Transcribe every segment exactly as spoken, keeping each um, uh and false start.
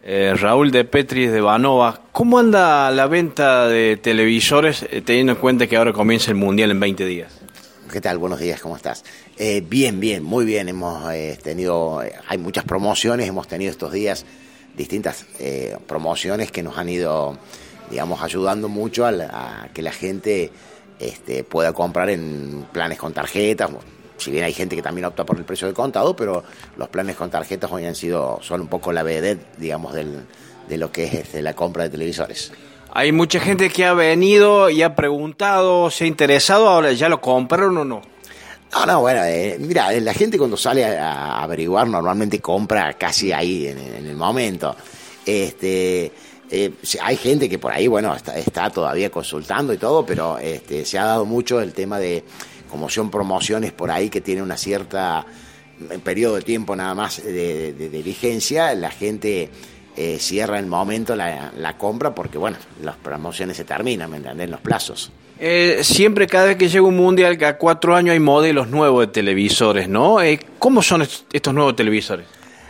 Eh, Raúl de Petris de Banova, ¿cómo anda la venta de televisores eh, teniendo en cuenta que ahora comienza el Mundial en veinte días? ¿Qué tal? Buenos días, ¿cómo estás? Eh, bien, bien, muy bien. Hemos eh, tenido, eh, hay muchas promociones, hemos tenido estos días distintas eh, promociones que nos han ido, digamos, ayudando mucho a, la, a que la gente este, pueda comprar en planes con tarjetas. Si bien hay gente que también opta por el precio de contado, pero los planes con tarjetas hoy han sido, son un poco la vedette, digamos, del, de lo que es este, la compra de televisores. Hay mucha gente que ha venido y ha preguntado, se ha interesado, ahora ya lo compraron o no. No, no, bueno, eh, mira, la gente cuando sale a, a averiguar normalmente compra casi ahí en, en el momento. Este, eh, hay gente que por ahí, bueno, está, está todavía consultando y todo, pero este, se ha dado mucho el tema de, como son promociones por ahí que tienen una cierta un periodo de tiempo nada más de, de, de vigencia, la gente eh, cierra el momento la, la compra porque, bueno, las promociones se terminan, ¿me entendés? Los plazos. Eh, siempre cada vez que llega un mundial, cada cuatro años hay modelos nuevos de televisores, ¿no? Eh, ¿Cómo son est- estos nuevos televisores?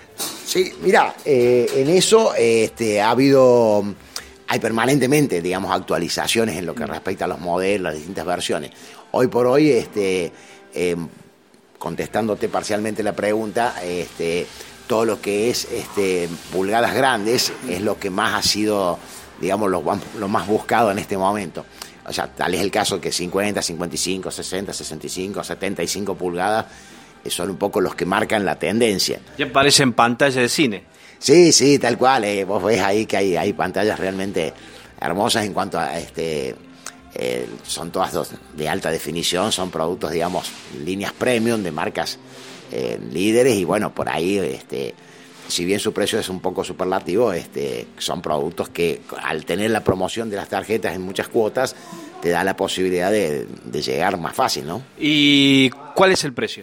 Sí, mira, eh, en eso este, ha habido, hay permanentemente, digamos, actualizaciones en lo que respecta a los modelos, las distintas versiones. Hoy por hoy, este, eh, contestándote parcialmente la pregunta, este, todo lo que es este, pulgadas grandes es lo que más ha sido, digamos, lo, lo más buscado en este momento. O sea, tal es el caso que cincuenta, cincuenta y cinco, sesenta, sesenta y cinco, setenta y cinco pulgadas eh, son un poco los que marcan la tendencia. Ya parecen pantallas de cine. Sí, sí, tal cual. Eh, vos ves ahí que hay, hay pantallas realmente hermosas en cuanto a... este eh, son todas dos de alta definición, son productos, digamos, líneas premium de marcas eh, líderes y bueno, por ahí... este si bien su precio es un poco superlativo, este, son productos que al tener la promoción de las tarjetas en muchas cuotas, te da la posibilidad de, de llegar más fácil, ¿no? ¿Y cuál es el precio?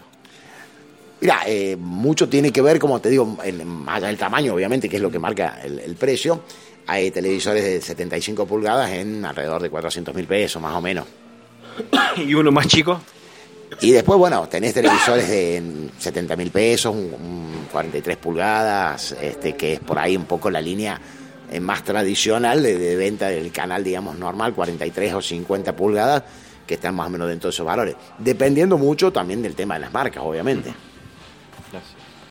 Mira, eh, mucho tiene que ver, como te digo, en, más allá del tamaño, obviamente, que es lo que marca el, el precio. Hay televisores de setenta y cinco pulgadas en alrededor de cuatrocientos mil pesos, más o menos. ¿Y uno más chico? Y después, bueno, tenés televisores de setenta mil pesos, un, un cuarenta y tres pulgadas, este, que es por ahí un poco la línea eh, más tradicional de, de venta del canal, digamos, normal, cuarenta y tres o cincuenta pulgadas, que están más o menos dentro de esos valores. Dependiendo mucho también del tema de las marcas, obviamente.